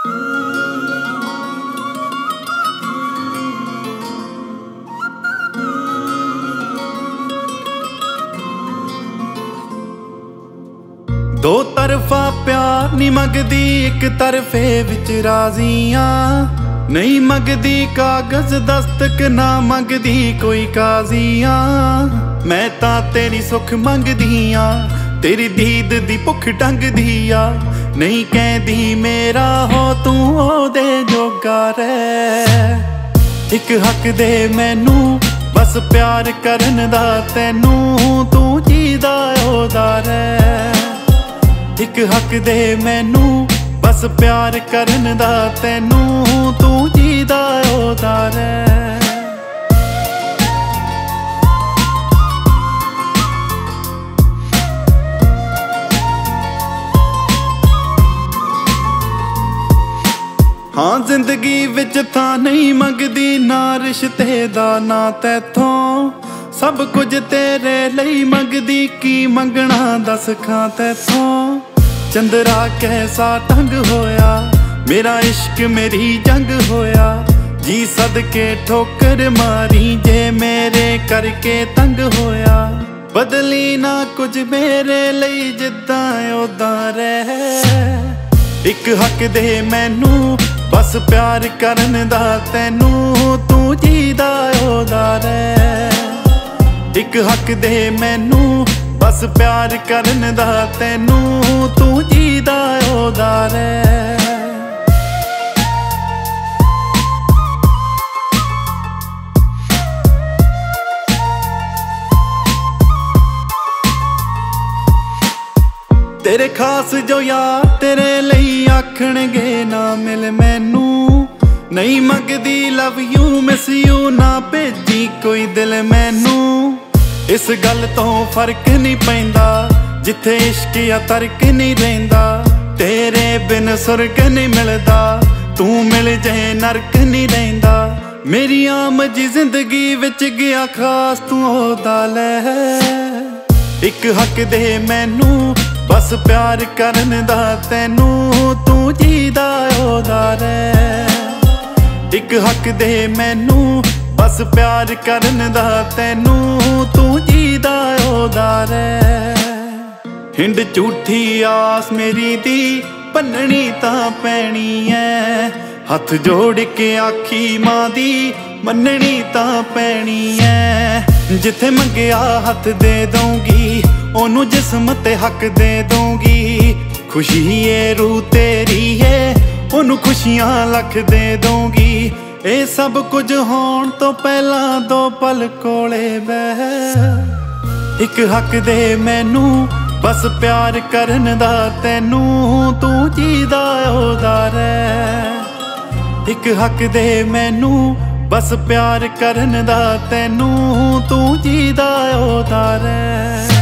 दो तरफा प्यार नहीं मंगदी, एक तरफे विच राजियां। नहीं मंगदी कागज दस्तक, ना मंगदी कोई काजियां। मैं तां तेरी सुख मंगदी आ, तेरी दीद दी भुख ढंगदी आ। नहीं कहदी मेरा हो तू ओदे जोगा रह। एक हक दे मैनू बस प्यार करन दा तैनू, तू जीदा ओदा रह। एक हक दे मैनू बस प्यार करन दा तैनू, तू जीदा ओदा रह। हाँ जिंदगी विच तां नहीं मंगदी, ना रिश्ते दा ना तैथों। सब कुछ तेरे लई मंगदी, की मंगना दस खां तैथों। चंद्रा कैसा ढंग होया, मेरा इश्क मेरी जंग होया। जी सदके ठोकर मारी जे मेरे करके तंग होया। बदली ना कुछ मेरे लई जिद्दां ओदां रह। एक हक दे मैनू बस प्यार करन दा तैनू, तू जीदा ओदा रह। एक हक दे मैनू बस प्यार करन दा तैनू, तू जीदा ओदा रह। तेरे खास जो यार तेरे लई आखणगे ना मिल मैनू। नहीं मंगदी लव यू मिस यू, ना भेजी कोई दिल मैनू। इस गल तो फर्क नहीं पैंदा, जिथे इश्क या तर्क नहीं रहिंदा। तेरे बिन सुरग नहीं मिलदा, तू मिल जाए नरक नहीं रहिंदा। मेरी आम जी जिंदगी विच गया खास तू ओदा लह। एक हक दे मैनू बस प्यार करन दा तैनू, तू जीदा ओदा रह। एक हक दे मैनू बस प्यार करन दा तैनू, तू जीदा ओदा रह। हिंड झूठी आस मेरी दी भन्ननी तां पैनी ऐ। हथ जोड़ के आखी मां दी मन्ननी तां पैनी ऐ। जिथे मंगया हथ दे दूंगी, ओनू जिस्म ते हक दे दूंगी। खुशी ये रूह तेरी है, ओनू खुशियां लख दे दूंगी। ਇਹ सब कुछ होण तो पहला दो पल कोले बह। एक हक दे मैनू बस प्यार करन दा तैनू, तू जीदा ओदा रह। एक हक दे मैनू बस प्यार करन दा तैनू, तू जीदा ओदा रह।